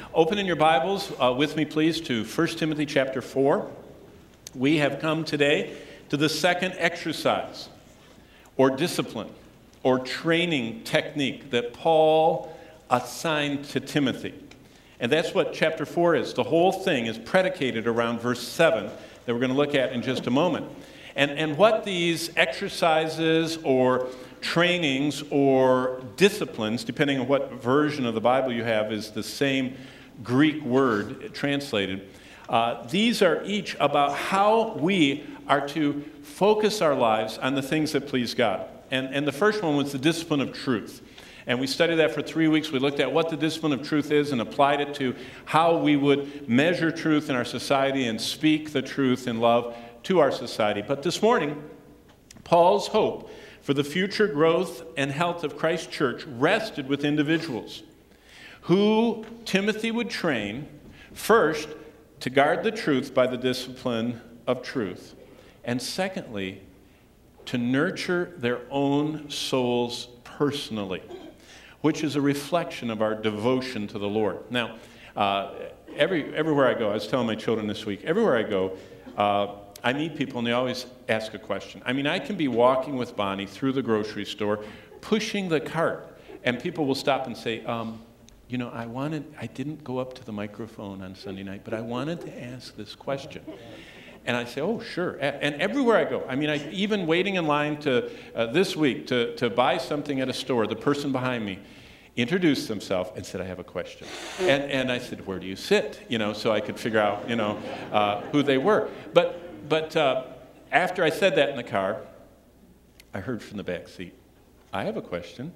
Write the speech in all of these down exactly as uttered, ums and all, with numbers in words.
Open in your Bibles uh, with me, please, to First Timothy chapter four. We have come today to the second exercise, or discipline, or training technique that Paul assigned to Timothy. And that's what chapter four is. The whole thing is predicated around verse seven that we're going to look at in just a moment. And, and what these exercises or trainings or disciplines, depending on what version of the Bible you have, is the same Greek word translated. Uh, these are each about how we are to focus our lives on the things that please God. And, and the first one was the discipline of truth. And we studied that for three weeks. We looked at what the discipline of truth is and applied it to how we would measure truth in our society and speak the truth in love to our society. But this morning, Paul's hope for the future growth and health of Christ's church rested with individuals who Timothy would train, first, to guard the truth by the discipline of truth, and secondly, to nurture their own souls personally, which is a reflection of our devotion to the Lord. Now, uh, every everywhere I go, I was telling my children this week, everywhere I go, uh, I meet people and they always ask a question. I mean, I can be walking with Bonnie through the grocery store, pushing the cart, and people will stop and say, um, you know, I wanted, I didn't go up to the microphone on Sunday night, but I wanted to ask this question. And I say, oh, sure. And everywhere I go, I mean, I, even waiting in line to uh, this week to, to buy something at a store, the person behind me introduced themselves and said, I have a question. And, and I said, where do you sit? You know, so I could figure out, you know, uh, who they were. But, but uh, after I said that in the car, I heard from the back seat, I have a question.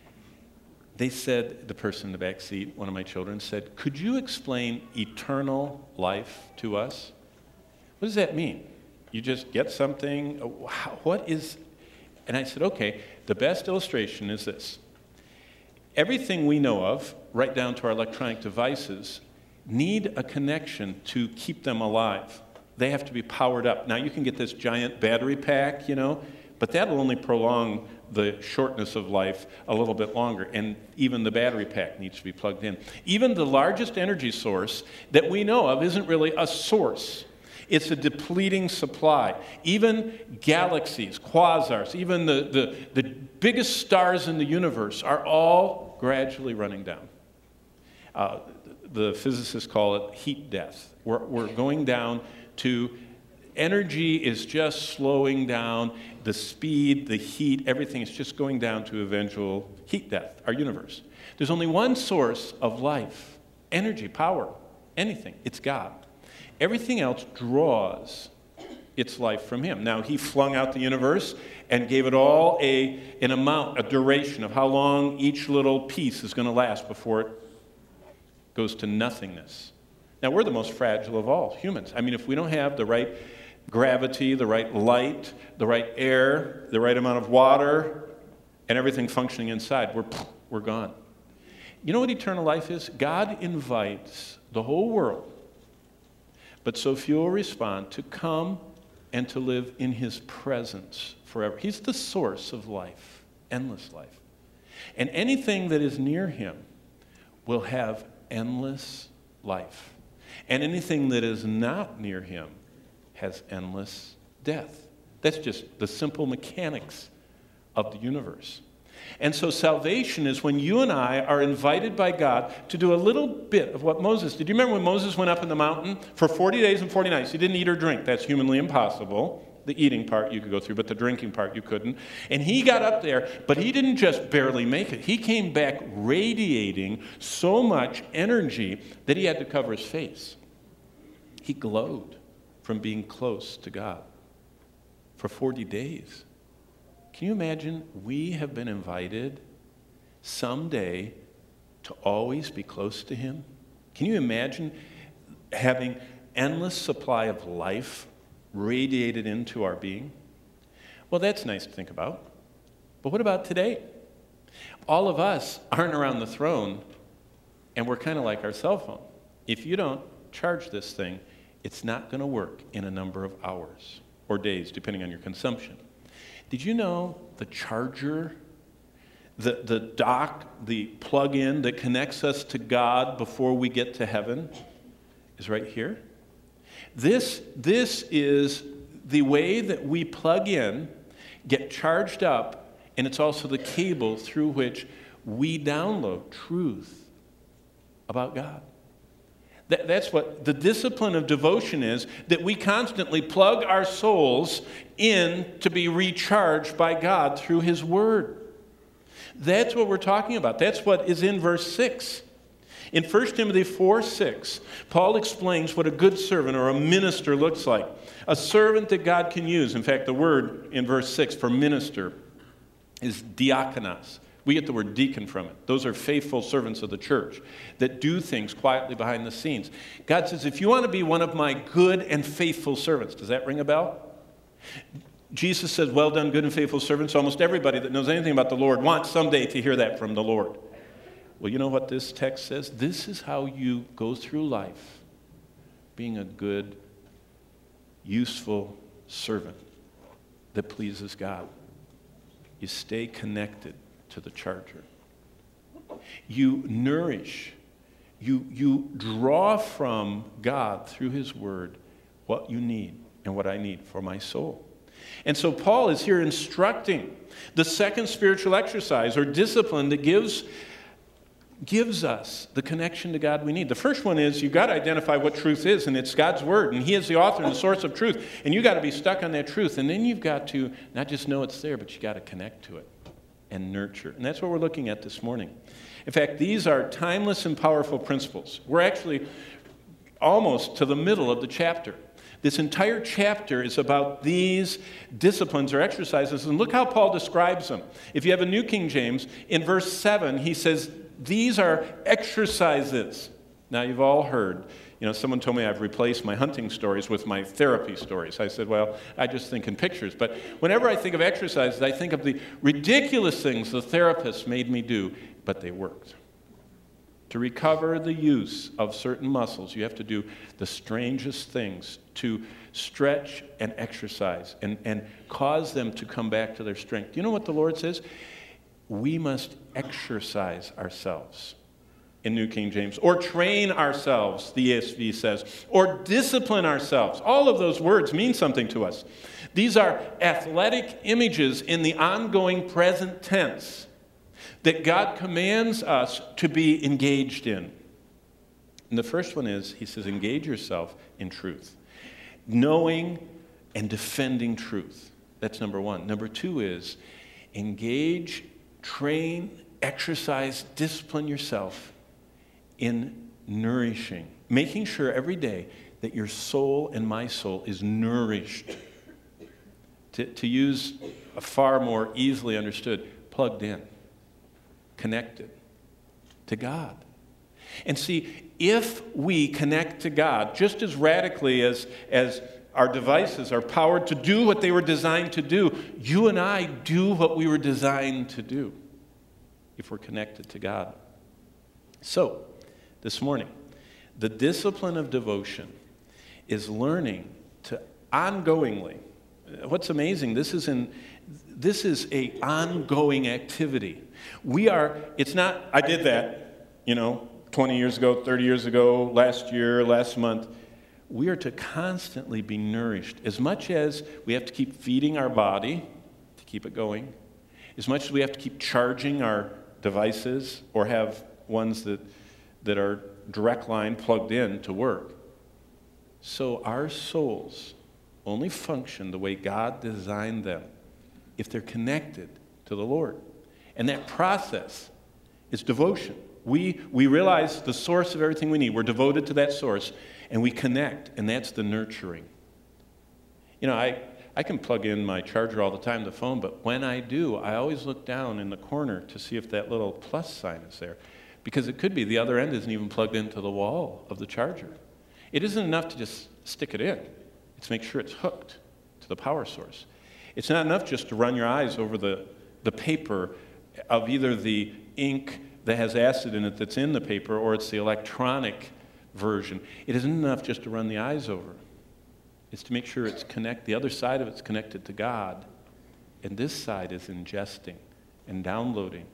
They said, the person in the back seat, one of my children, said, could you explain eternal life to us? What does that mean? You just get something? What is... And I said, okay, the best illustration is this. Everything we know of, right down to our electronic devices, need a connection to keep them alive. They have to be powered up. Now, you can get this giant battery pack, you know, but that'll only prolong the shortness of life a little bit longer. And even the battery pack needs to be plugged in. Even the largest energy source that we know of isn't really a source. It's a depleting supply. Even galaxies, quasars, even the, the, the biggest stars in the universe are all gradually running down. Uh, the physicists call it heat death. We're, we're going down to energy is just slowing down. The speed, the heat, everything is just going down to eventual heat death, our universe. There's only one source of life, energy, power, anything. It's God. Everything else draws its life from him. Now, he flung out the universe and gave it all a, an amount, a duration of how long each little piece is going to last before it goes to nothingness. Now, we're the most fragile of all humans. I mean, if we don't have the right gravity, the right light, the right air, the right amount of water, and everything functioning inside, we're, we're gone. You know what eternal life is? God invites the whole world, but so few will respond, to come and to live in his presence forever. He's the source of life, endless life. And anything that is near him will have endless life. And anything that is not near him has endless death. That's just the simple mechanics of the universe. And so salvation is when you and I are invited by God to do a little bit of what Moses did. Do you remember when Moses went up in the mountain for forty days and forty nights? He didn't eat or drink. That's humanly impossible. The eating part you could go through, but the drinking part you couldn't. And he got up there, but he didn't just barely make it. He came back radiating so much energy that he had to cover his face. He glowed from being close to God for forty days. Can you imagine? We have been invited someday to always be close to him. Can you imagine having endless supply of life radiated into our being? Well, that's nice to think about. But what about today? All of us aren't around the throne, and we're kind of like our cell phone. If you don't charge this thing, it's not going to work in a number of hours or days, depending on your consumption. Did you know the charger the, the dock, the plug-in that connects us to God before we get to heaven is right here. This, this is the way that we plug in, get charged up, and it's also the cable through which we download truth about God. That, that's what the discipline of devotion is, that we constantly plug our souls in to be recharged by God through His Word. That's what we're talking about. That's what is in verse six. In First Timothy four six, Paul explains what a good servant or a minister looks like. A servant that God can use. In fact, the word in verse six for minister is diakonos. We get the word deacon from it. Those are faithful servants of the church that do things quietly behind the scenes. God says, if you want to be one of my good and faithful servants, does that ring a bell? Jesus says, well done, good and faithful servants. Almost everybody that knows anything about the Lord wants someday to hear that from the Lord. Well, you know what this text says? This is how you go through life, being a good, useful servant that pleases God. You stay connected to the charger. You nourish, you, you draw from God through His Word what you need and what I need for my soul. And so Paul is here instructing the second spiritual exercise or discipline that gives, gives us the connection to God we need. The first one is you've got to identify what truth is, and it's God's Word, and He is the author and the source of truth. And you've got to be stuck on that truth, and then you've got to not just know it's there, but you've got to connect to it and nurture. And that's what we're looking at this morning. In fact, these are timeless and powerful principles. We're actually almost to the middle of the chapter. This entire chapter is about these disciplines or exercises, and look how Paul describes them. If you have a New King James, in verse seven, he says, these are exercises. Now, you've all heard, you know, someone told me I've replaced my hunting stories with my therapy stories. I said, well, I just think in pictures. But whenever I think of exercises, I think of the ridiculous things the therapist made me do, but they worked. To recover the use of certain muscles, you have to do the strangest things to stretch and exercise and, and cause them to come back to their strength. You know what the Lord says? We must exercise ourselves in New King James, or train ourselves, the E S V says, or discipline ourselves. All of those words mean something to us. These are athletic images in the ongoing present tense that God commands us to be engaged in. And the first one is, he says, engage yourself in truth. Knowing and defending truth. That's number one. Number two is, engage, train, exercise, discipline yourself in nourishing. Making sure every day that your soul and my soul is nourished. To, to use a far more easily understood, plugged in. Connected to God. And see, if we connect to God just as radically as, as our devices are powered to do what they were designed to do, you and I do what we were designed to do if we're connected to God. So, this morning, the discipline of devotion is learning to ongoingly, what's amazing, this is in This is a ongoing activity. We are, it's not, I did that, you know, twenty years ago, thirty years ago, last year, last month. We are to constantly be nourished. As much as we have to keep feeding our body to keep it going, as much as we have to keep charging our devices or have ones that, that are direct line plugged in to work, so our souls only function the way God designed them if they're connected to the Lord. And that process is devotion. We, we realize the source of everything we need. We're devoted to that source, and we connect, and that's the nurturing. You know, I, I can plug in my charger all the time, the phone, but when I do, I always look down in the corner to see if that little plus sign is there, because it could be the other end isn't even plugged into the wall of the charger. It isn't enough to just stick it in. It's to make sure it's hooked to the power source. It's not enough just to run your eyes over the, the paper of either the ink that has acid in it that's in the paper, or it's the electronic version. It isn't enough just to run the eyes over. It's to make sure it's connect, the other side of it's connected to God, and this side is ingesting and downloading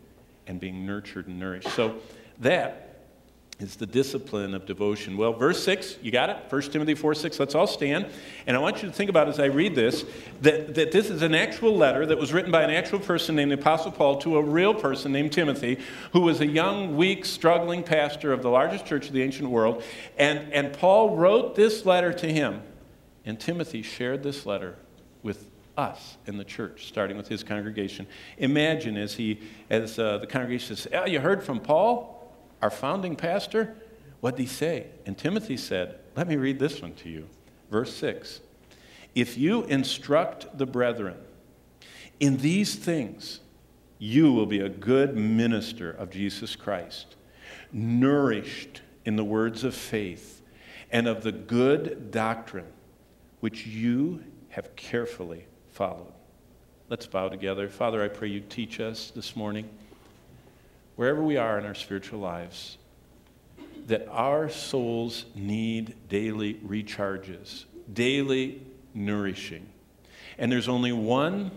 and being nurtured and nourished. So that is the discipline of devotion. Well, verse six, you got it? First Timothy four six, let's all stand. And I want you to think about as I read this, that, that this is an actual letter that was written by an actual person named the Apostle Paul to a real person named Timothy, who was a young, weak, struggling pastor of the largest church of the ancient world. And, and Paul wrote this letter to him, and Timothy shared this letter with us in the church, starting with his congregation. Imagine as he, as uh, the congregation says, oh, you heard from Paul, our founding pastor? What did he say? And Timothy said, let me read this one to you. Verse six. If you instruct the brethren in these things, you will be a good minister of Jesus Christ, nourished in the words of faith and of the good doctrine which you have carefully followed. Let's bow together. Father, I pray you teach us this morning, wherever we are in our spiritual lives, that our souls need daily recharges, daily nourishing. And there's only one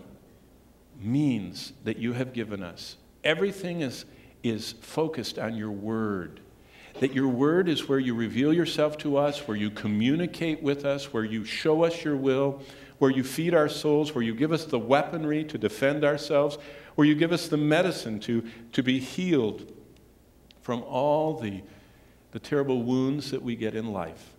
means that you have given us. Everything is, is focused on your word. That your word is where you reveal yourself to us, where you communicate with us, where you show us your will, where you feed our souls, where you give us the weaponry to defend ourselves, where you give us the medicine to, to be healed from all the, the terrible wounds that we get in life.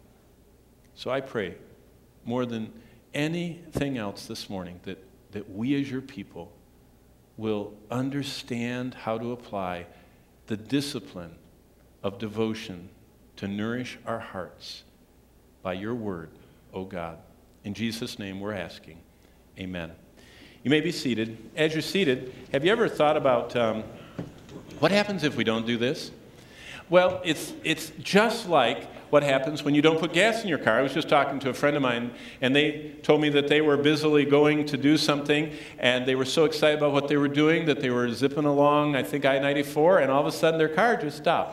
So I pray, more than anything else this morning, that, that we as your people will understand how to apply the discipline of devotion to nourish our hearts by your word, O God. In Jesus' name we're asking, amen. You may be seated. As you're seated, have you ever thought about um, what happens if we don't do this? Well, it's, it's just like what happens when you don't put gas in your car. I was just talking to a friend of mine, and they told me that they were busily going to do something, and they were so excited about what they were doing that they were zipping along, I think, I ninety-four, and all of a sudden their car just stopped.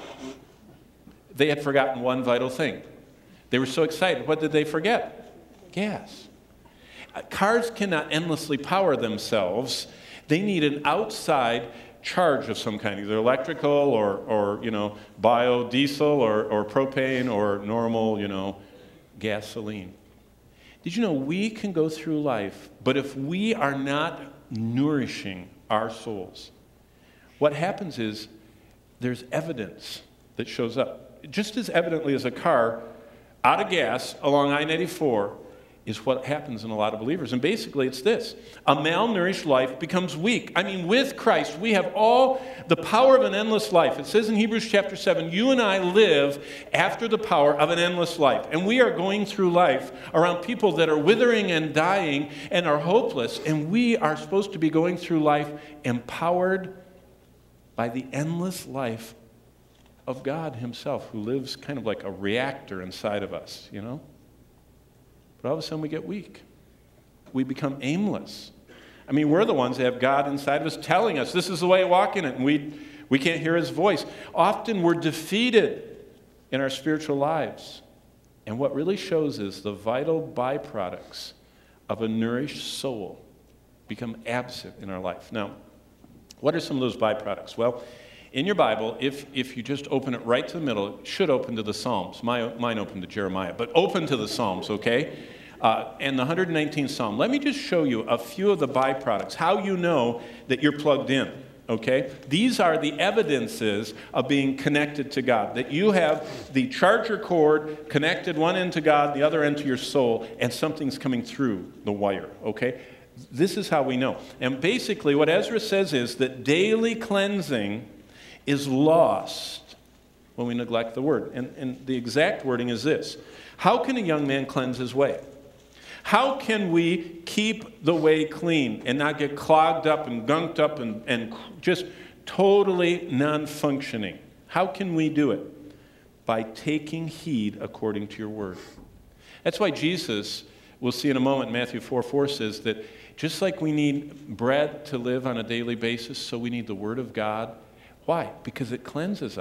They had forgotten one vital thing. They were so excited. What did they forget? Gas. Cars cannot endlessly power themselves. They need an outside charge of some kind, either electrical or, or you know, biodiesel or, or propane or normal, you know, gasoline. Did you know we can go through life, but if we are not nourishing our souls, what happens is there's evidence that shows up. Just as evidently as a car out of gas along I ninety-four is what happens in a lot of believers. And basically it's this. A malnourished life becomes weak. I mean, with Christ, we have all the power of an endless life. It says in Hebrews chapter seven, you and I live after the power of an endless life. And we are going through life around people that are withering and dying and are hopeless. And we are supposed to be going through life empowered by the endless life of God himself, who lives kind of like a reactor inside of us, you know? But all of a sudden we get weak. We become aimless. I mean, we're the ones that have God inside of us telling us this is the way to walk in it, and we, we can't hear his voice. Often we're defeated in our spiritual lives. And what really shows is the vital byproducts of a nourished soul become absent in our life. Now, what are some of those byproducts? Well, in your Bible, if, if you just open it right to the middle, it should open to the Psalms. My, mine opened to Jeremiah, but open to the Psalms, okay? Uh, and the one hundred nineteenth Psalm. Let me just show you a few of the byproducts, how you know that you're plugged in, okay? These are the evidences of being connected to God, that you have the charger cord connected one end to God, the other end to your soul, and something's coming through the wire, okay? This is how we know. And basically what Ezra says is that daily cleansing is lost when we neglect the word. And, and the exact wording is this. How can a young man cleanse his way? How can we keep the way clean and not get clogged up and gunked up and, and just totally non-functioning? How can we do it? By taking heed according to your word. That's why Jesus, we'll see in a moment, Matthew four four says that just like we need bread to live on a daily basis, so we need the word of God. Why? Because it cleanses us.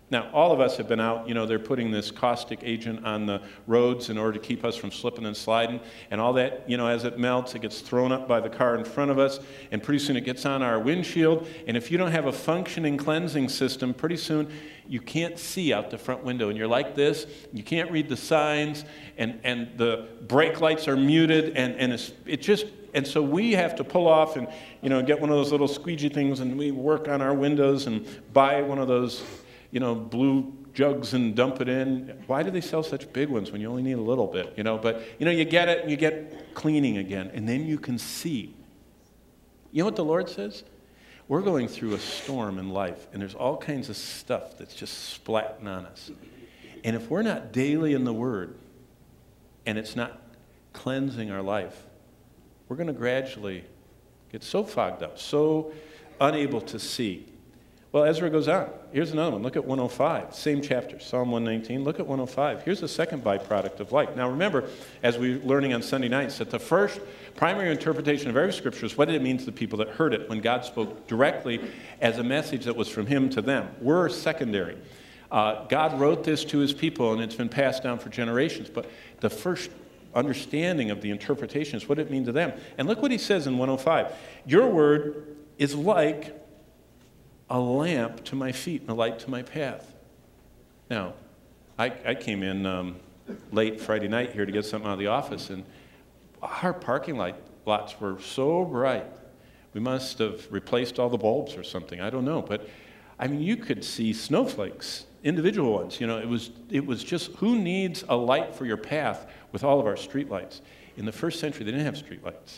Now, all of us have been out, you know, they're putting this caustic agent on the roads in order to keep us from slipping and sliding, and all that, you know, as it melts, it gets thrown up by the car in front of us, and pretty soon it gets on our windshield, and if you don't have a functioning cleansing system, pretty soon you can't see out the front window, and you're like this, you can't read the signs, and, and the brake lights are muted, and, and it's, it just, and so we have to pull off and, you know, get one of those little squeegee things, and we work on our windows and buy one of those, you know, blue jugs and dump it in. Why do they sell such big ones when you only need a little bit, you know? But, you know, you get it and you get cleaning again, and then you can see. You know what the Lord says? We're going through a storm in life, and there's all kinds of stuff that's just splatting on us. And if we're not daily in the Word, and it's not cleansing our life, we're going to gradually get so fogged up, so unable to see. Well, Ezra goes on. Here's another one. Look at one oh five, same chapter, Psalm one nineteen. Look at one oh five. Here's the second byproduct of light. Now remember, as we were learning on Sunday nights, that the first primary interpretation of every scripture is what did it mean to the people that heard it when God spoke directly as a message that was from him to them. We're secondary. Uh, God wrote this to his people, and it's been passed down for generations. But the first understanding of the interpretation is what it means to them. And look what he says in one oh five. Your word is like a lamp to my feet and a light to my path. Now, I, I came in um, late Friday night here to get something out of the office, and our parking light lots were so bright. We must have replaced all the bulbs or something. I don't know. But, I mean, you could see snowflakes, individual ones. You know, it was, it was just, who needs a light for your path with all of our street lights? In the first century, they didn't have street lights.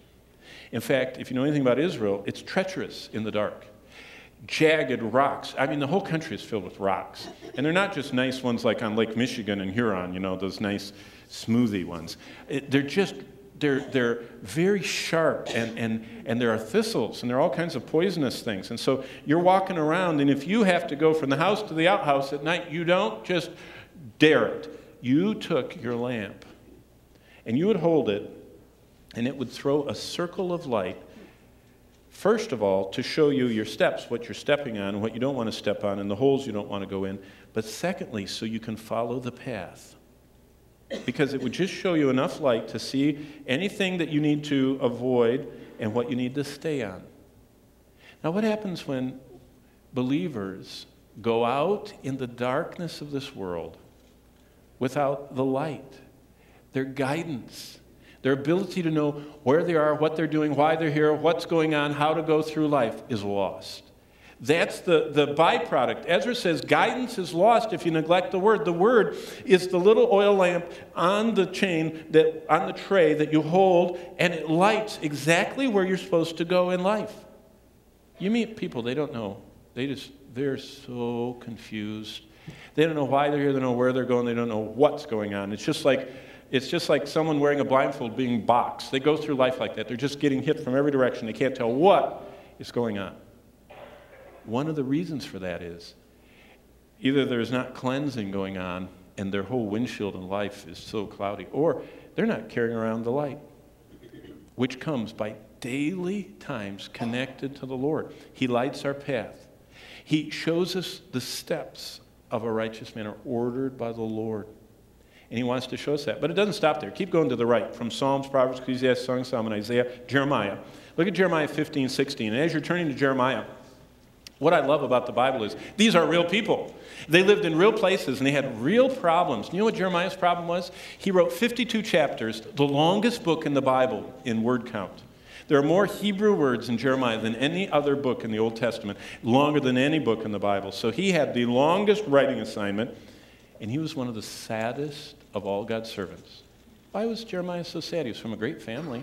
In fact, if you know anything about Israel, it's treacherous in the dark. Jagged rocks. I mean, the whole country is filled with rocks. And they're not just nice ones like on Lake Michigan and Huron, you know, those nice smoothie ones. It, they're just, they're, they're very sharp, and, and, and there are thistles, and there are all kinds of poisonous things. And so you're walking around, and if you have to go from the house to the outhouse at night, you don't just dare it. You took your lamp, and you would hold it, and it would throw a circle of light. First of all, to show you your steps, what you're stepping on and what you don't want to step on, and the holes you don't want to go in. But secondly, so you can follow the path. Because it would just show you enough light to see anything that you need to avoid and what you need to stay on. Now, what happens when believers go out in the darkness of this world without the light, their guidance, their ability to know where they are, what they're doing, why they're here, what's going on, how to go through life is lost. That's the, the byproduct. Ezra says guidance is lost if you neglect the Word. The Word is the little oil lamp on the chain, that on the tray that you hold, and it lights exactly where you're supposed to go in life. You meet people, they don't know. They just, they're so confused. They don't know why they're here, they don't know where they're going, they don't know what's going on. It's just like It's just like someone wearing a blindfold being boxed. They go through life like that. They're just getting hit from every direction. They can't tell what is going on. One of the reasons for that is either there's not cleansing going on and their whole windshield in life is so cloudy, or they're not carrying around the light, which comes by daily times connected to the Lord. He lights our path. He shows us the steps of a righteous man are ordered by the Lord. And he wants to show us that. But it doesn't stop there. Keep going to the right. From Psalms, Proverbs, Ecclesiastes, Song of Solomon, Isaiah, Jeremiah. Look at Jeremiah fifteen, sixteen. And as you're turning to Jeremiah, what I love about the Bible is these are real people. They lived in real places, and they had real problems. You know what Jeremiah's problem was? He wrote fifty-two chapters, the longest book in the Bible in word count. There are more Hebrew words in Jeremiah than any other book in the Old Testament, longer than any book in the Bible. So he had the longest writing assignment, and he was one of the saddest of all God's servants. Why was Jeremiah so sad? He was from a great family.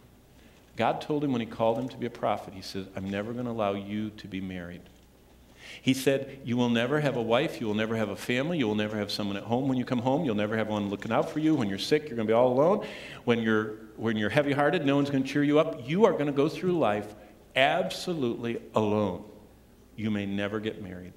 God told him when he called him to be a prophet, he said, I'm never going to allow you to be married. He said, you will never have a wife, you will never have a family, you will never have someone at home when you come home, you'll never have one looking out for you. When you're sick, you're going to be all alone. When you're, when you're heavy-hearted, no one's going to cheer you up. You are going to go through life absolutely alone. You may never get married.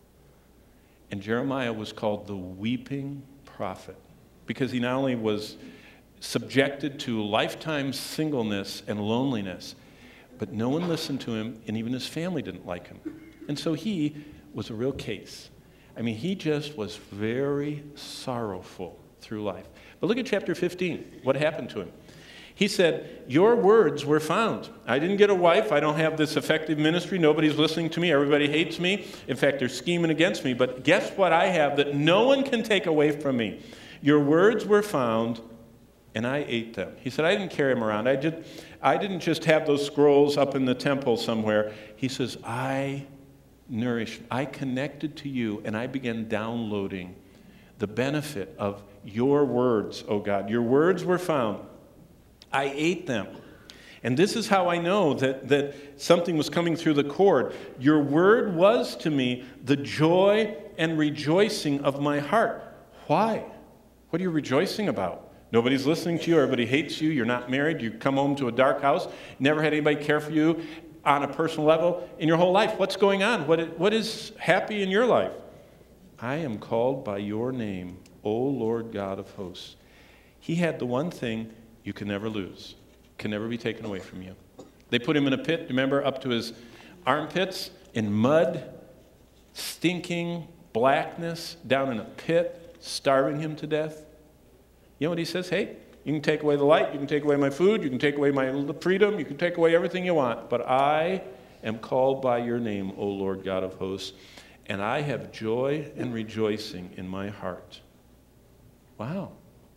And Jeremiah was called the weeping prophet because he not only was subjected to lifetime singleness and loneliness, but no one listened to him, and even his family didn't like him. And so he was a real case. I mean, he just was very sorrowful through life. But look at chapter fifteen, what happened to him. He said, your words were found. I didn't get a wife. I don't have this effective ministry. Nobody's listening to me. Everybody hates me. In fact, they're scheming against me. But guess what I have that no one can take away from me? Your words were found, and I ate them. He said, I didn't carry them around. I, just, I didn't just have those scrolls up in the temple somewhere. He says, I nourished, I connected to you, and I began downloading the benefit of your words, oh God. Your words were found. I ate them. And this is how I know that, that something was coming through the cord. Your word was to me the joy and rejoicing of my heart. Why? What are you rejoicing about? Nobody's listening to you. Everybody hates you. You're not married. You come home to a dark house. Never had anybody care for you on a personal level in your whole life. What's going on? What, what is happy in your life? I am called by your name, O Lord God of hosts. He had the one thing you can never lose, can never be taken away from you. They put him in a pit, remember, up to his armpits, in mud, stinking blackness, down in a pit, starving him to death. You know what he says? Hey, you can take away the light, you can take away my food, you can take away my freedom, you can take away everything you want, but I am called by your name, O Lord God of hosts, and I have joy and rejoicing in my heart. Wow.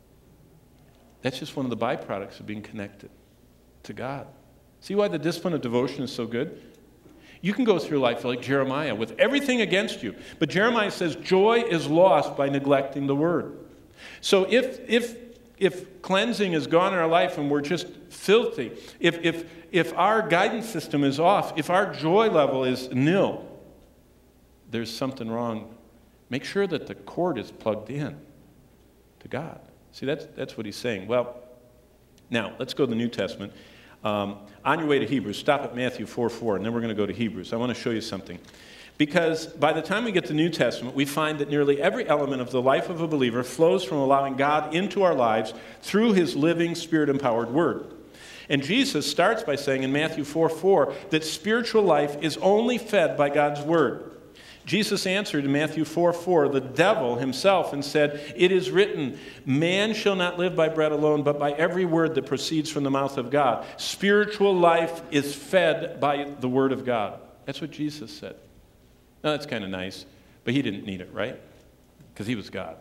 That's just one of the byproducts of being connected to God. See why the discipline of devotion is so good? You can go through life like Jeremiah with everything against you. But Jeremiah says joy is lost by neglecting the word. So if if if cleansing is gone in our life and we're just filthy, if if if our guidance system is off, if our joy level is nil, there's something wrong. Make sure that the cord is plugged in to God. See, that's, that's what he's saying. Well, now, let's go to the New Testament. Um, on your way to Hebrews, stop at Matthew four four, and then we're going to go to Hebrews. I want to show you something. Because by the time we get to the New Testament, we find that nearly every element of the life of a believer flows from allowing God into our lives through his living, Spirit-empowered word. And Jesus starts by saying in Matthew four four that spiritual life is only fed by God's word. Jesus answered in Matthew four four the devil himself and said, it is written, man shall not live by bread alone, but by every word that proceeds from the mouth of God. Spiritual life is fed by the word of God. That's what Jesus said. Now, that's kind of nice, but he didn't need it, right? Because he was God.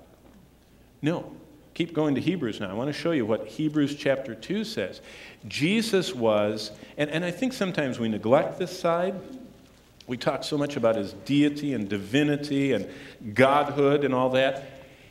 No. Keep going to Hebrews now. I want to show you what Hebrews chapter two says. Jesus was, and, and I think sometimes we neglect this side. We talk so much about his deity and divinity and godhood and all that.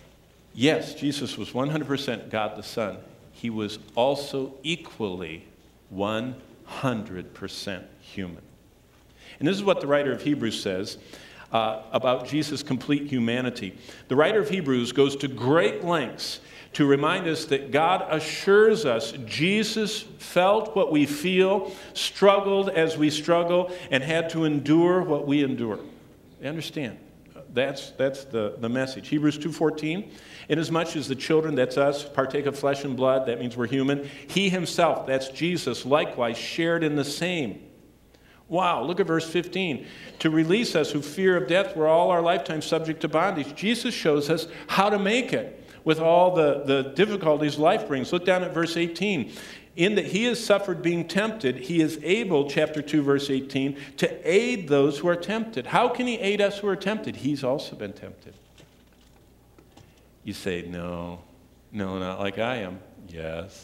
Yes, Jesus was one hundred percent God the Son. He was also equally one hundred percent human. And this is what the writer of Hebrews says uh, about Jesus' complete humanity. The writer of Hebrews goes to great lengths to remind us that God assures us Jesus felt what we feel, struggled as we struggle, and had to endure what we endure. You understand? That's, that's the, the message. Hebrews two fourteen, inasmuch as the children, that's us, partake of flesh and blood, that means we're human, he himself, that's Jesus, likewise shared in the same. Wow, look at verse fifteen. To release us who fear of death, we're all our lifetime subject to bondage. Jesus shows us how to make it with all the, the difficulties life brings. Look down at verse eighteen. In that he has suffered being tempted, he is able, chapter two, verse eighteen, to aid those who are tempted. How can he aid us who are tempted? He's also been tempted. You say, no, no, not like I am. Yes.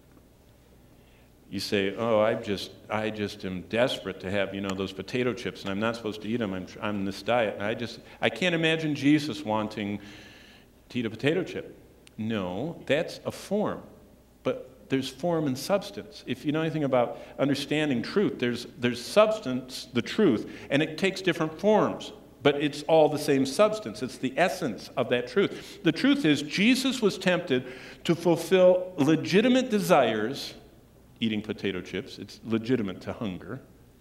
You say, oh, I just, I just am desperate to have, you know, those potato chips, and I'm not supposed to eat them. I'm, I'm in this diet, and I just, I can't imagine Jesus wanting to eat a potato chip. No, that's a form, but there's form and substance. If you know anything about understanding truth, there's there's substance, the truth, and it takes different forms, but it's all the same substance. It's the essence of that truth. The truth is, Jesus was tempted to fulfill legitimate desires. Eating potato chips, it's legitimate to hunger,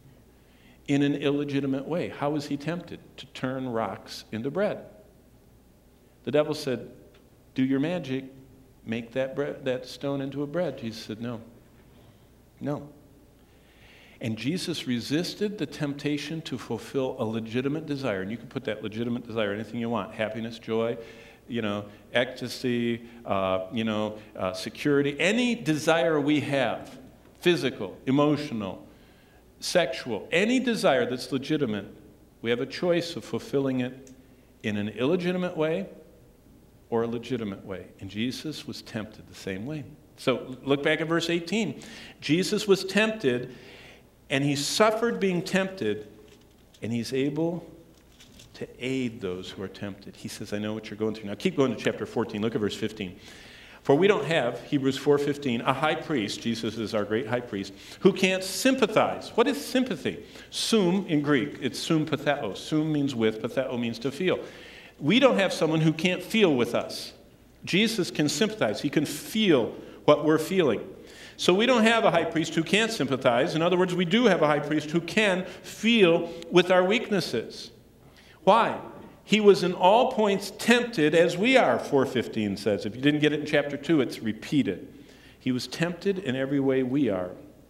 in an illegitimate way. How was he tempted? To turn rocks into bread. The devil said, do your magic, make that bread, that stone into a bread. Jesus said, no. No. And Jesus resisted the temptation to fulfill a legitimate desire. And you can put that legitimate desire, anything you want, happiness, joy, you know, ecstasy, uh, you know, uh, security, any desire we have, physical, emotional, sexual, any desire that's legitimate, we have a choice of fulfilling it in an illegitimate way or a legitimate way. And Jesus was tempted the same way. So look back at verse eighteen. Jesus was tempted, and he suffered being tempted, and he's able to aid those who are tempted. He says, I know what you're going through. Now keep going to chapter fourteen. Look at verse fifteen. For we don't have, Hebrews four fifteen, a high priest, Jesus is our great high priest, who can't sympathize. What is sympathy? Sum in Greek, it's sum patheo. Sum means with, patheo means to feel. We don't have someone who can't feel with us. Jesus can sympathize. He can feel what we're feeling. So we don't have a high priest who can't sympathize. In other words, we do have a high priest who can feel with our weaknesses. Why? He was in all points tempted as we are, four fifteen says. If you didn't get it in chapter two, it's repeated. He was tempted in every way we are,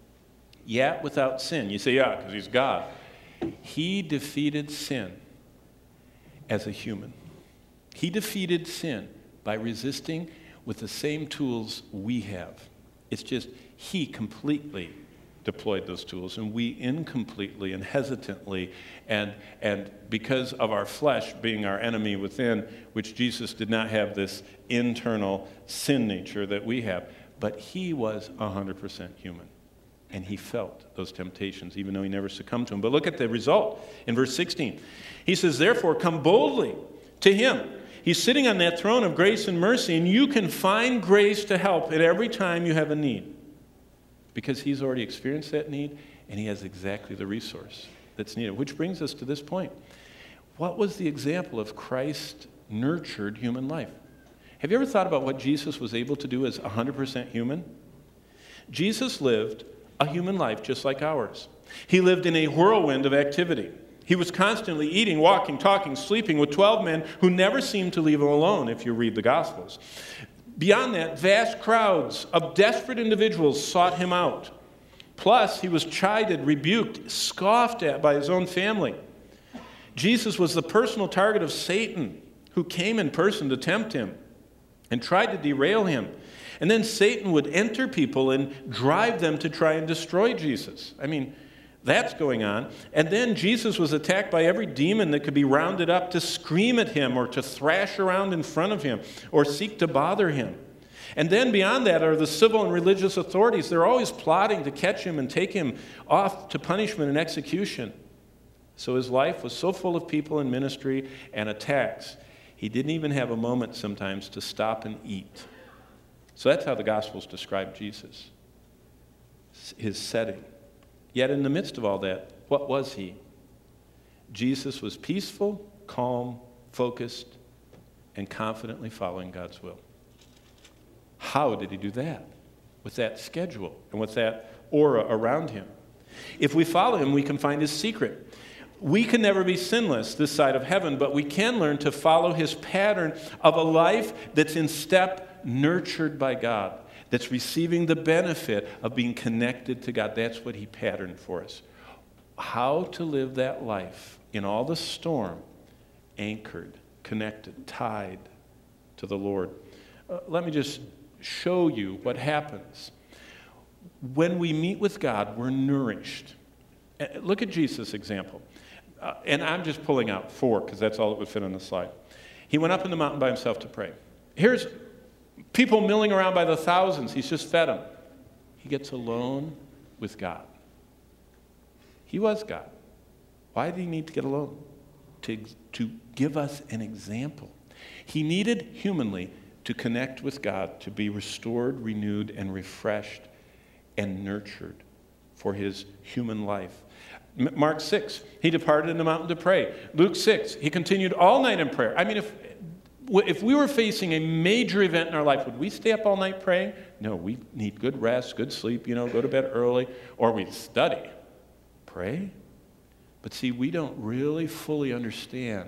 yet without sin. You say, yeah, because he's God. He defeated sin as a human. He defeated sin by resisting with the same tools we have. It's just he completely deployed those tools, and we incompletely and hesitantly, and, and because of our flesh being our enemy within, which Jesus did not have this internal sin nature that we have, but he was one hundred percent human, and he felt those temptations, even though he never succumbed to them. But look at the result in verse sixteen. He says, therefore, come boldly to him. He's sitting on that throne of grace and mercy, and you can find grace to help at every time you have a need. Because he's already experienced that need, and he has exactly the resource that's needed. Which brings us to this point. What was the example of Christ-nurtured human life? Have you ever thought about what Jesus was able to do as one hundred percent human? Jesus lived a human life just like ours. He lived in a whirlwind of activity. He was constantly eating, walking, talking, sleeping with twelve men who never seemed to leave him alone if you read the Gospels. Beyond that, vast crowds of desperate individuals sought him out. Plus, he was chided, rebuked, scoffed at by his own family. Jesus was the personal target of Satan, who came in person to tempt him and tried to derail him. And then Satan would enter people and drive them to try and destroy Jesus. I mean, that's going on. And then Jesus was attacked by every demon that could be rounded up to scream at him or to thrash around in front of him or seek to bother him. And then beyond that are the civil and religious authorities. They're always plotting to catch him and take him off to punishment and execution. So his life was so full of people and ministry and attacks, he didn't even have a moment sometimes to stop and eat. So that's how the Gospels describe Jesus, his setting. Yet in the midst of all that, what was he? Jesus was peaceful, calm, focused, and confidently following God's will. How did he do that? With that schedule and with that aura around him. If we follow him, we can find his secret. We can never be sinless this side of heaven, but we can learn to follow his pattern of a life that's in step, nurtured by God, that's receiving the benefit of being connected to God. That's what he patterned for us. How to live that life in all the storm, anchored, connected, tied to the Lord. Uh, let me just show you what happens. When we meet with God, we're nourished. Uh, look at Jesus' example. Uh, and I'm just pulling out four because that's all that would fit on the slide. He went up in the mountain by himself to pray. Here's people milling around by the thousands. He's just fed them. He gets alone with God. He was God. Why did he need to get alone? To, to give us an example. He needed humanly to connect with God, to be restored, renewed, and refreshed and nurtured for his human life. Mark six, he departed in the mountain to pray. Luke six, he continued all night in prayer. I mean, if, if we were facing a major event in our life, would we stay up all night praying? No, we need good rest, good sleep, you know, go to bed early, or we study. Pray? But see, we don't really fully understand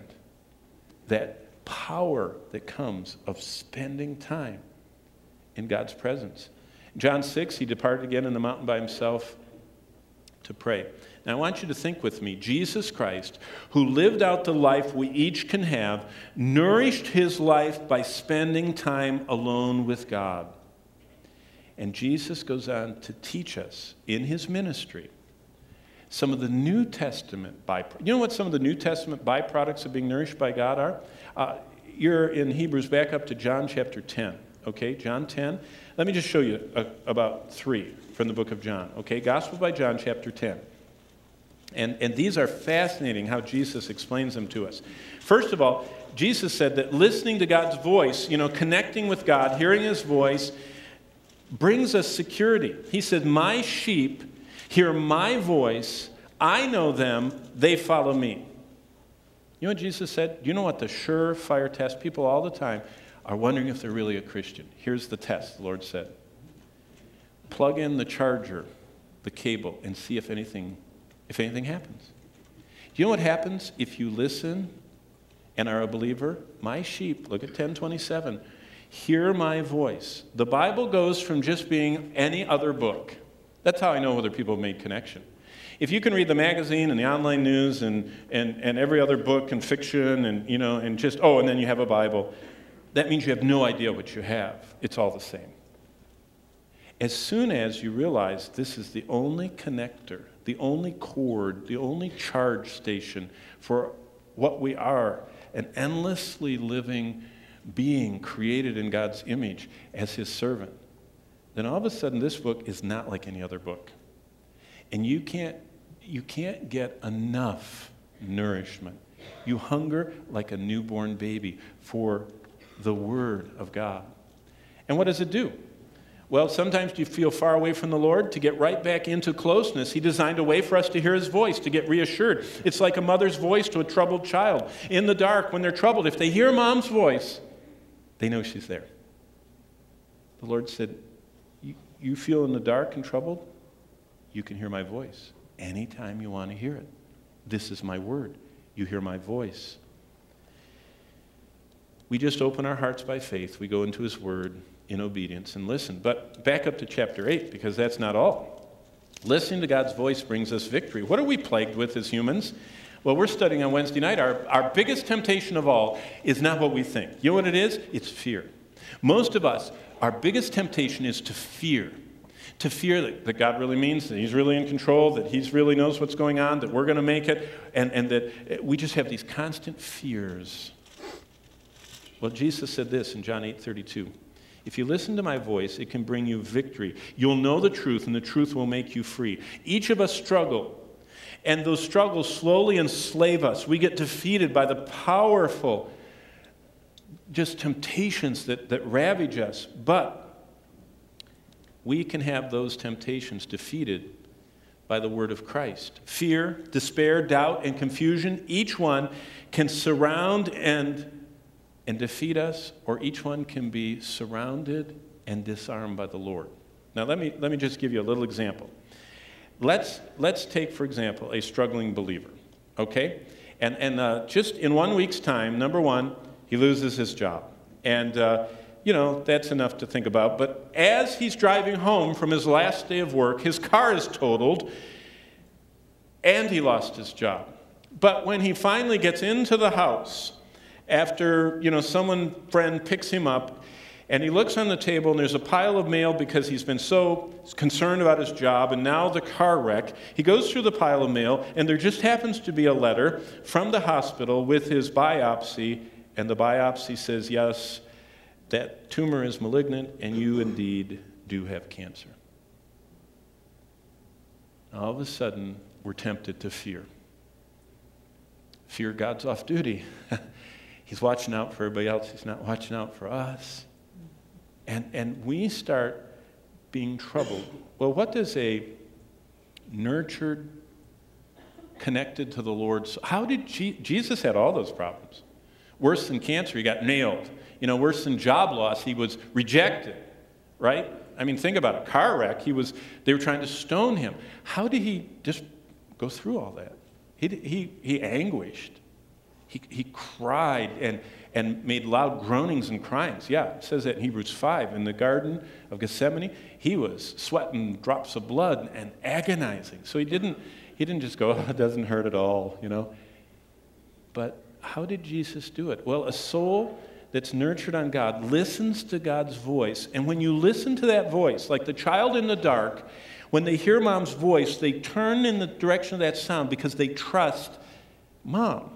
that power that comes of spending time in God's presence. John six, he departed again in the mountain by himself to pray. Now, I want you to think with me. Jesus Christ, who lived out the life we each can have, nourished his life by spending time alone with God. And Jesus goes on to teach us in his ministry some of the New Testament byproducts. You know what some of the New Testament byproducts of being nourished by God are? Uh, you're in Hebrews, back up to John chapter ten. Okay, John ten. Let me just show you a, about three from the book of John. Okay, Gospel by John chapter ten. And, and these are fascinating how Jesus explains them to us. First of all, Jesus said that listening to God's voice, you know, connecting with God, hearing his voice, brings us security. He said, my sheep hear my voice, I know them, they follow me. You know what Jesus said? You know what the surefire test? People all the time are wondering if they're really a Christian. Here's the test, the Lord said. Plug in the charger, the cable, and see if anything if anything happens. Do you know what happens if you listen and are a believer? My sheep, look at ten twenty-seven, hear my voice. The Bible goes from just being any other book. That's how I know whether people have made connection. If you can read the magazine and the online news and, and, and every other book and fiction and, you know, and just, oh, and then you have a Bible, that means you have no idea what you have. It's all the same. As soon as you realize this is the only connector, the only cord, the only charge station for what we are, an endlessly living being created in God's image as his servant, then all of a sudden this book is not like any other book. And you can't, you can't get enough nourishment. You hunger like a newborn baby for the Word of God. And what does it do? Well, sometimes you feel far away from the Lord. To get right back into closeness, he designed a way for us to hear his voice, to get reassured. It's like a mother's voice to a troubled child. In the dark, when they're troubled, if they hear mom's voice, they know she's there. The Lord said, you, you feel in the dark and troubled? You can hear my voice anytime you want to hear it. This is my word. You hear my voice. We just open our hearts by faith. We go into his word in obedience and listen. But back up to chapter eight, because that's not all. Listening to God's voice brings us victory. What are we plagued with as humans? Well, we're studying on Wednesday night. Our, our biggest temptation of all is not what we think. You know what it is? It's fear. Most of us, our biggest temptation is to fear. To fear that, that God really means, that he's really in control, that he really knows what's going on, that we're going to make it, and, and that we just have these constant fears. Well, Jesus said this in John eight thirty-two. If you listen to my voice, it can bring you victory. You'll know the truth, and the truth will make you free. Each of us struggle, and those struggles slowly enslave us. We get defeated by the powerful just temptations that, that ravage us. But we can have those temptations defeated by the word of Christ. Fear, despair, doubt, and confusion, each one can surround and and defeat us, or each one can be surrounded and disarmed by the Lord. Now, let me, let me just give you a little example. Let's, let's take, for example, a struggling believer, okay? And, and uh, just in one week's time, number one, he loses his job. And, uh, you know, that's enough to think about. But as he's driving home from his last day of work, his car is totaled, and he lost his job. But when he finally gets into the house, after, you know, someone, friend picks him up, and he looks on the table, and there's a pile of mail because he's been so concerned about his job, and now the car wreck. He goes through the pile of mail, and there just happens to be a letter from the hospital with his biopsy, and the biopsy says, yes, that tumor is malignant, and you indeed do have cancer. All of a sudden, we're tempted to fear. Fear God's off duty. He's watching out for everybody else. He's not watching out for us. And, and we start being troubled. Well, what does a nurtured, connected to the Lord... How did Je- Jesus had all those problems? Worse than cancer, he got nailed. You know, worse than job loss, he was rejected, right? I mean, think about it. Car wreck, he was, they were trying to stone him. How did he just go through all that? He, he, he anguished. He, he cried and, and made loud groanings and cryings. Yeah, it says that in Hebrews five. In the Garden of Gethsemane, he was sweating drops of blood and agonizing. So he didn't, he didn't just go, oh, it doesn't hurt at all, you know. But how did Jesus do it? Well, a soul that's nurtured on God listens to God's voice. And when you listen to that voice, like the child in the dark, when they hear mom's voice, they turn in the direction of that sound because they trust mom.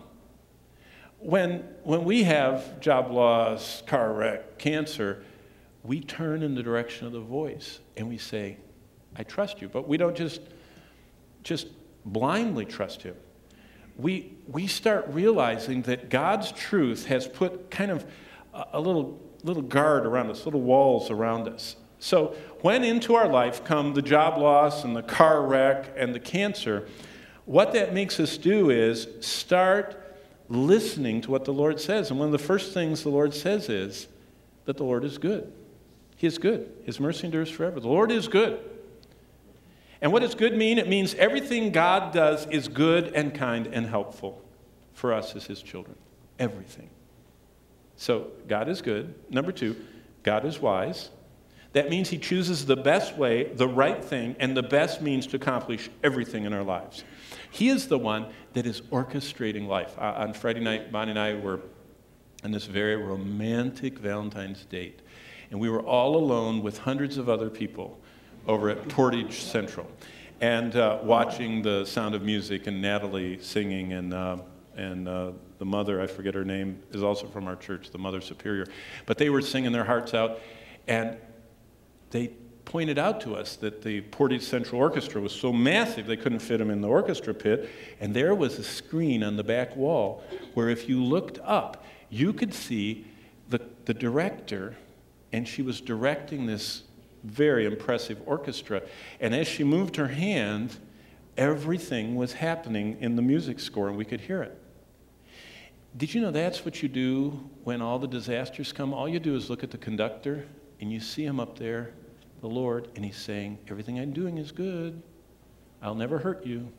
When, when we have job loss, car wreck, cancer, we turn in the direction of the voice and we say, I trust you. But we don't just, just blindly trust him. We, we start realizing that God's truth has put kind of a, a little, little guard around us, little walls around us. So when into our life come the job loss and the car wreck and the cancer, what that makes us do is start listening to what the Lord says. And one of the first things the Lord says is that the Lord is good. He is good. His mercy endures forever. The Lord is good. And what does good mean? It means everything God does is good and kind and helpful for us as his children. Everything. So God is good. Number two, God is wise. That means he chooses the best way, the right thing, and the best means to accomplish everything in our lives. He is the one that is orchestrating life. Uh, on Friday night, Bonnie and I were on this very romantic Valentine's date. And we were all alone with hundreds of other people over at Portage Central. And uh, watching The Sound of Music and Natalie singing. And, uh, and uh, the mother, I forget her name, is also from our church, the Mother Superior. But they were singing their hearts out. And they pointed out to us that the Portage Central Orchestra was so massive they couldn't fit them in the orchestra pit, and there was a screen on the back wall where if you looked up, you could see the, the director, and she was directing this very impressive orchestra, and as she moved her hand, everything was happening in the music score, and we could hear it. Did you know that's what you do when all the disasters come? All you do is look at the conductor, and you see him up there, the Lord, and he's saying, everything I'm doing is good. I'll never hurt you.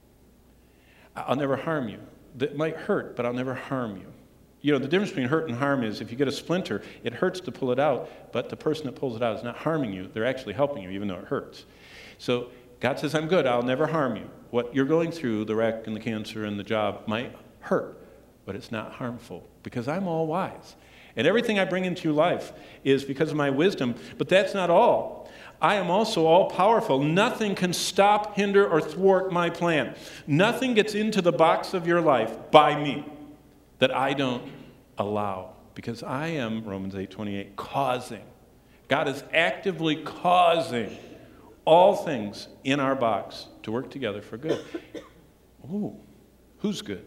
I'll never harm you. That might hurt, but I'll never harm you. You know, the difference between hurt and harm is if you get a splinter, it hurts to pull it out, but the person that pulls it out is not harming you. They're actually helping you, even though it hurts. So God says, I'm good. I'll never harm you. What you're going through, the wreck and the cancer and the job, might hurt, but it's not harmful because I'm all wise. And everything I bring into your life is because of my wisdom. But that's not all. I am also all-powerful. Nothing can stop, hinder, or thwart my plan. Nothing gets into the box of your life by me that I don't allow. Because I am, Romans eight twenty-eight, causing. God is actively causing all things in our box to work together for good. Ooh, who's good?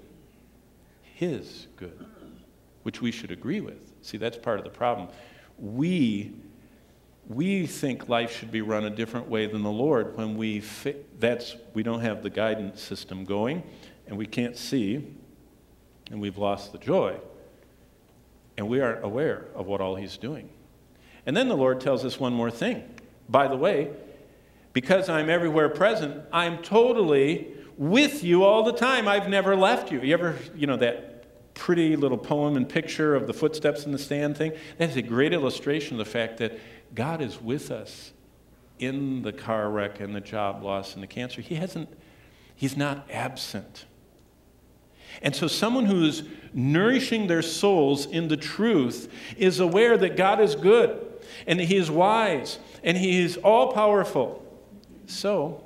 His good, which we should agree with. See, that's part of the problem. We, we think life should be run a different way than the Lord when we fit, that's, we don't have the guidance system going, and we can't see, and we've lost the joy, and we aren't aware of what all he's doing. And then the Lord tells us one more thing. By the way, because I'm everywhere present, I'm totally with you all the time. I've never left you. You ever, you know, that pretty little poem and picture of the footsteps in the stand thing? That's a great illustration of the fact that God is with us in the car wreck and the job loss and the cancer. He hasn't, he's not absent. And so someone who's nourishing their souls in the truth is aware that God is good and he is wise and he is all-powerful. So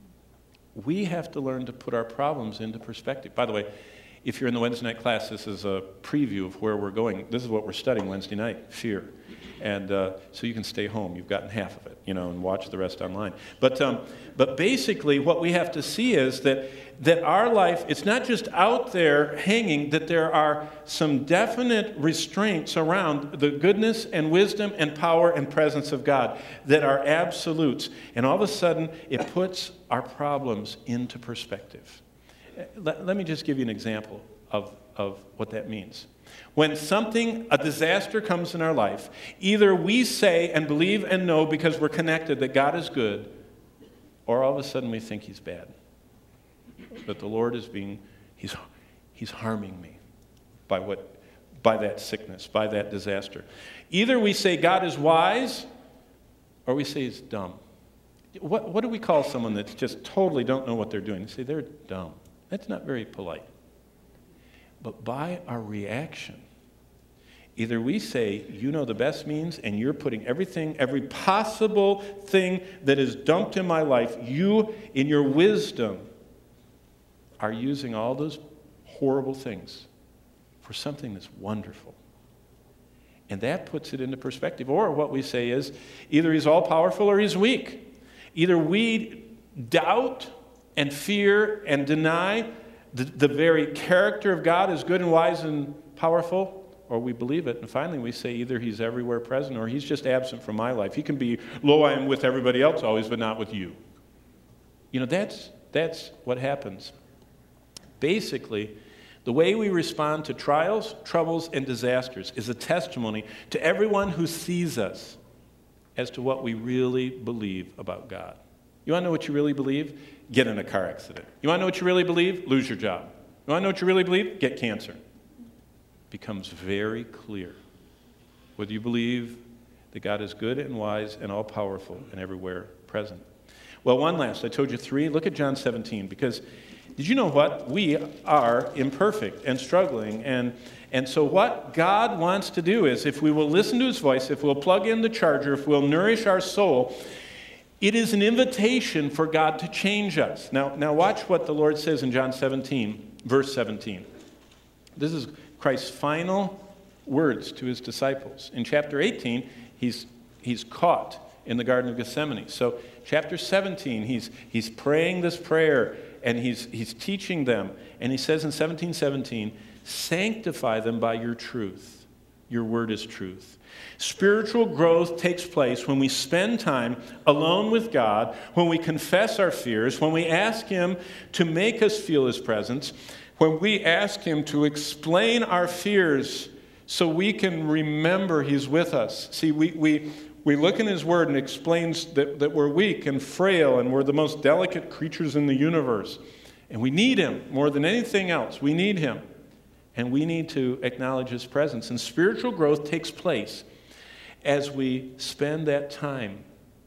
we have to learn to put our problems into perspective. By the way, if you're in the Wednesday night class, this is a preview of where we're going. This is what we're studying Wednesday night, fear. And uh, so you can stay home. You've gotten half of it, you know, and watch the rest online. But um, but basically what we have to see is that, that our life, it's not just out there hanging, that there are some definite restraints around the goodness and wisdom and power and presence of God that are absolutes. And all of a sudden, it puts our problems into perspective. Let, let me just give you an example of, of what that means. When something, a disaster comes in our life, either we say and believe and know because we're connected that God is good, or all of a sudden we think he's bad. That the Lord is being, he's, he's harming me by what, by that sickness, by that disaster. Either we say God is wise, or we say he's dumb. What, what do we call someone that's just totally don't know what they're doing? We say they're dumb. That's not very polite. But by our reaction, either we say, you know the best means, and you're putting everything, every possible thing that is dumped in my life, you, in your wisdom, are using all those horrible things for something that's wonderful. And that puts it into perspective. Or what we say is, either he's all-powerful or he's weak. Either we doubt and fear and deny the, the very character of God as good and wise and powerful, or we believe it. And finally we say either he's everywhere present or he's just absent from my life. He can be, lo, I am with everybody else always, but not with you. You know, that's, that's what happens. Basically, the way we respond to trials, troubles, and disasters is a testimony to everyone who sees us as to what we really believe about God. You want to know what you really believe? Get in a car accident. You want to know what you really believe? Lose your job. You want to know what you really believe? Get cancer. It becomes very clear whether you believe that God is good and wise and all-powerful and everywhere present. Well, one last. I told you three. Look at John seventeen, because did you know what? We are imperfect and struggling. And, and so what God wants to do is, if we will listen to his voice, if we'll plug in the charger, if we'll nourish our soul, it is an invitation for God to change us. Now, now watch what the Lord says in John seventeen, verse seventeen. This is Christ's final words to his disciples. In chapter eighteen, he's, he's caught in the Garden of Gethsemane. So chapter seventeen, he's, he's praying this prayer, and he's, he's teaching them. And he says in seventeen seventeen, sanctify them by your truth. Your word is truth. Spiritual growth takes place when we spend time alone with God, when we confess our fears, when we ask him to make us feel his presence, when we ask him to explain our fears so we can remember he's with us. See, we, we, we look in his word and it explains that, that we're weak and frail and we're the most delicate creatures in the universe. And we need him more than anything else. We need him. And we need to acknowledge his presence. And spiritual growth takes place as we spend that time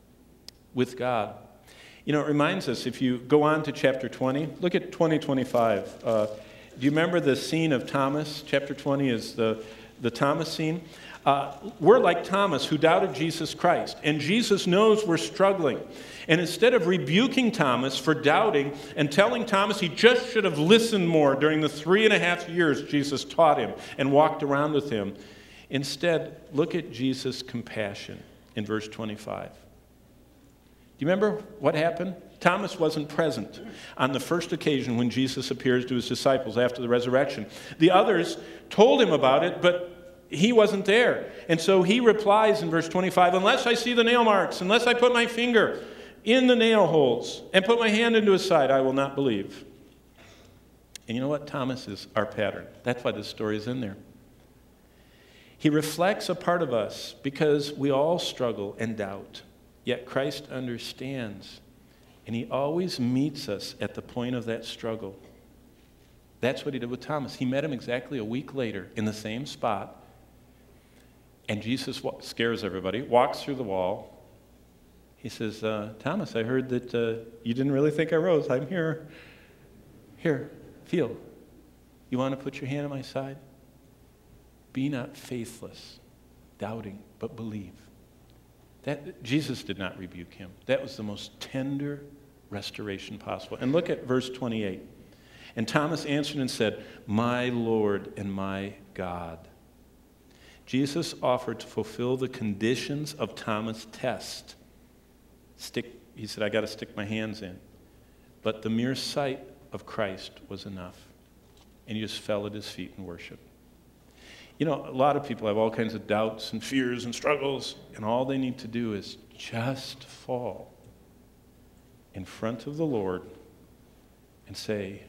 with God. You know, it reminds us, if you go on to chapter twenty, look at twenty twenty-five. Uh, do you remember the scene of Thomas? Chapter twenty is the, the Thomas scene. Uh, we're like Thomas, who doubted Jesus Christ. And Jesus knows we're struggling. And instead of rebuking Thomas for doubting and telling Thomas he just should have listened more during the three and a half years Jesus taught him and walked around with him, instead, look at Jesus' compassion in verse twenty-five. Do you remember what happened? Thomas wasn't present on the first occasion when Jesus appears to his disciples after the resurrection. The others told him about it, but he wasn't there. And so he replies in verse twenty-five, unless I see the nail marks, unless I put my finger in the nail holes and put my hand into his side, I will not believe. And you know what? Thomas is our pattern. That's why this story is in there. He reflects a part of us because we all struggle and doubt. Yet Christ understands, and he always meets us at the point of that struggle. That's what he did with Thomas. He met him exactly a week later in the same spot, and Jesus scares everybody, walks through the wall. He says, uh, Thomas, I heard that uh, you didn't really think I rose. I'm here. Here, feel. You want to put your hand on my side? Be not faithless, doubting, but believe. That, Jesus did not rebuke him. That was the most tender restoration possible. And look at verse twenty-eight. And Thomas answered and said, my Lord and my God. Jesus offered to fulfill the conditions of Thomas' test. Stick, he said, I got to stick my hands in. But the mere sight of Christ was enough. And he just fell at his feet and worshiped. You know, a lot of people have all kinds of doubts and fears and struggles, and all they need to do is just fall in front of the Lord and say,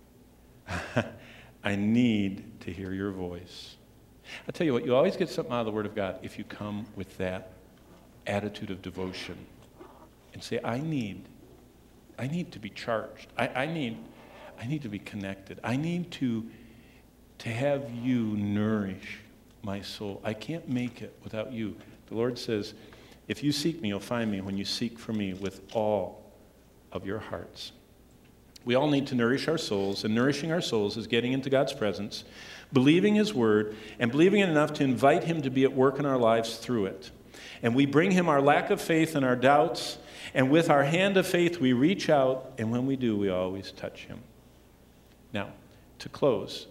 I need to hear your voice. I tell you what, you always get something out of the Word of God if you come with that attitude of devotion and say, I need, I need to be charged. I, I need, I need to be connected. I need to to have you nourish my soul. I can't make it without you. The Lord says, if you seek me, you'll find me when you seek for me with all of your hearts. We all need to nourish our souls, and nourishing our souls is getting into God's presence, believing His word, and believing it enough to invite Him to be at work in our lives through it. And we bring Him our lack of faith and our doubts, and with our hand of faith we reach out, and when we do, we always touch Him. Now, to close,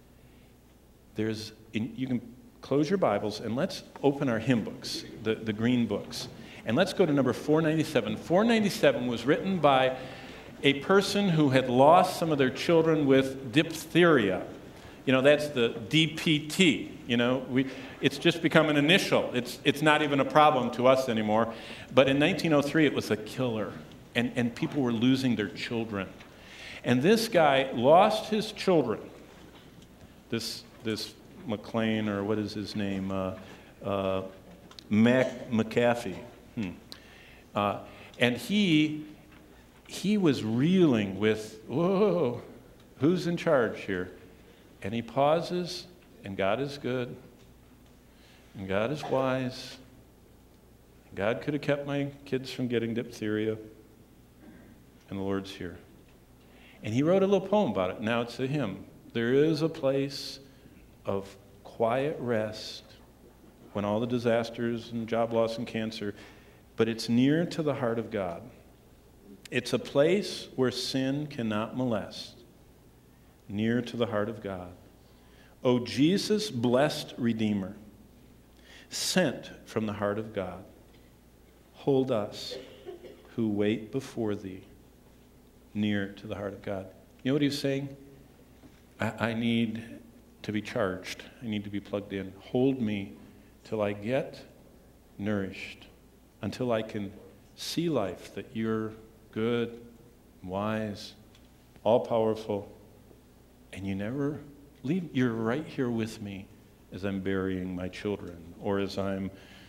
there's in, you can close your Bibles, and let's open our hymn books, the, the green books. And let's go to number four ninety-seven. four ninety-seven was written by a person who had lost some of their children with diphtheria. You know, that's the D P T. You know, we, it's just become an initial. It's, it's not even a problem to us anymore. But in nineteen oh three, it was a killer, and, and people were losing their children. And this guy lost his children. This, this McLean, or what is his name? Uh, uh, Mac McAfee. Hmm. Uh, and he... He was reeling with, whoa, who's in charge here? And he pauses, and God is good, and God is wise. God could have kept my kids from getting diphtheria, and the Lord's here. And he wrote a little poem about it. Now it's a hymn. There is a place of quiet rest when all the disasters and job loss and cancer, but it's near to the heart of God. It's a place where sin cannot molest, near to the heart of God. O Jesus, blessed Redeemer, sent from the heart of God, hold us who wait before Thee, near to the heart of God. You know what he's saying? I, I need to be charged. I need to be plugged in. Hold me till I get nourished, until I can see life, that You're good, wise, all-powerful, and You never leave. You're right here with me as I'm burying my children, or as I'm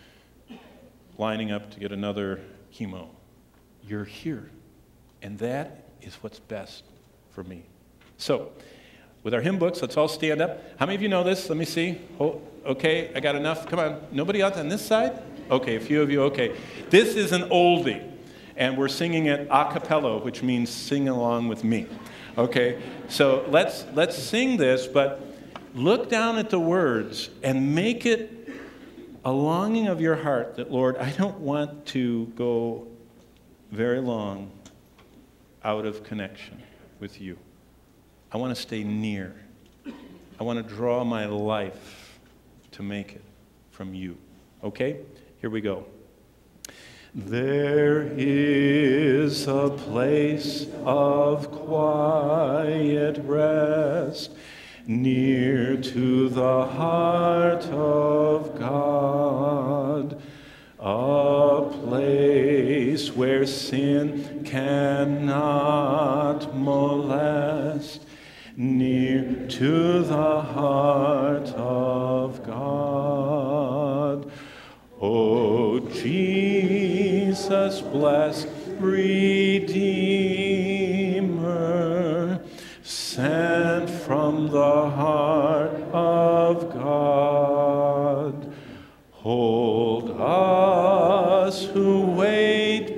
lining up to get another chemo. You're here, and that is what's best for me. So, with our hymn books, let's all stand up. How many of you know this? Let me see. Oh, okay, I got enough. Come on. Nobody else on this side? Okay, a few of you. Okay. This is an oldie. And we're singing it a cappella, which means sing along with me. Okay, so let's let's sing this, but look down at the words and make it a longing of your heart that, Lord, I don't want to go very long out of connection with You. I want to stay near. I want to draw my life to make it from You. Okay, here we go. There is a place of quiet rest, near to the heart of God, a place where sin cannot molest, near to the heart of God. O Jesus, blessed Redeemer, sent from the heart of God, hold us who wait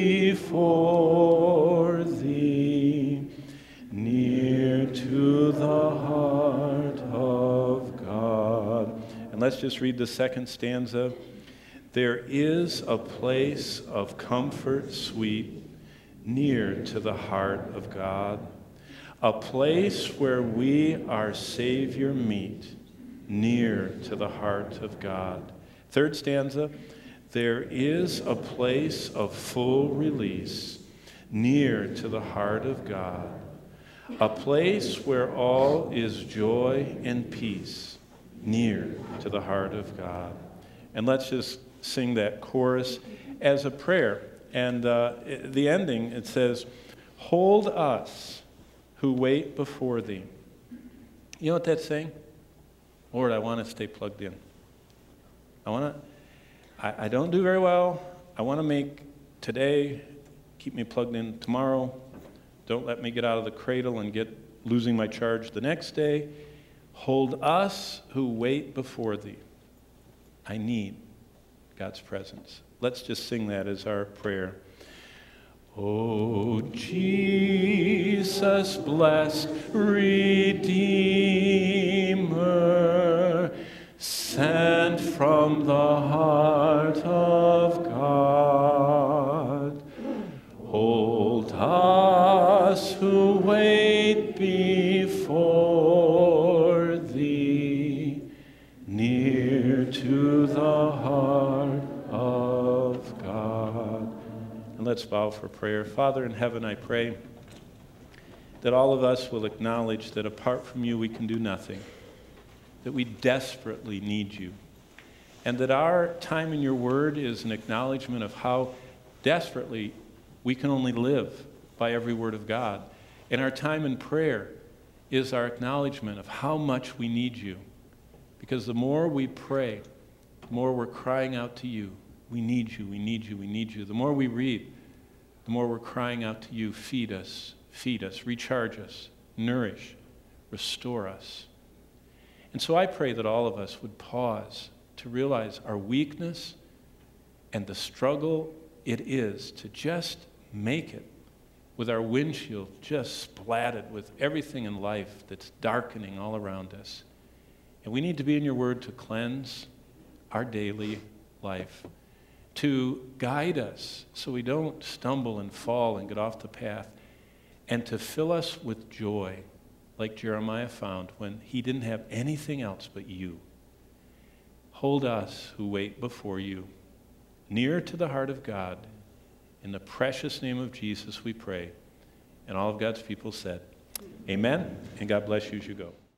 before Thee, near to the heart of God. And let's just read the second stanza. There is a place of comfort sweet, near to the heart of God, a place where we our Savior meet, near to the heart of God. Third stanza, there is a place of full release, near to the heart of God, a place where all is joy and peace, near to the heart of God. And let's just sing that chorus as a prayer. And uh, the ending, it says, hold us who wait before Thee. You know what that's saying? Lord, I want to stay plugged in. I want to, I, I don't do very well. I want to make today, keep me plugged in tomorrow. Don't let me get out of the cradle and get losing my charge the next day. Hold us who wait before thee. I need God's presence. Let's just sing that as our prayer. O Jesus, blessed Redeemer, sent from the heart of God, hold us who wait before thee, near to the heart of God. And let's bow for prayer. Father in heaven, I pray that all of us will acknowledge that apart from you we can do nothing, that we desperately need you, and that our time in your word is an acknowledgement of how desperately we can only live by every word of God. And our time in prayer is our acknowledgement of how much we need you. Because the more we pray, the more we're crying out to you. We need you, we need you, we need you. The more we read, the more we're crying out to you. Feed us, feed us, recharge us, nourish, restore us. And so I pray that all of us would pause to realize our weakness and the struggle it is to just make it with our windshield just splatted with everything in life that's darkening all around us. And we need to be in your word to cleanse our daily life, to guide us so we don't stumble and fall and get off the path, and to fill us with joy like Jeremiah found when he didn't have anything else but you. Hold us who wait before you, near to the heart of God. In the precious name of Jesus we pray. And all of God's people said, amen, and God bless you as you go.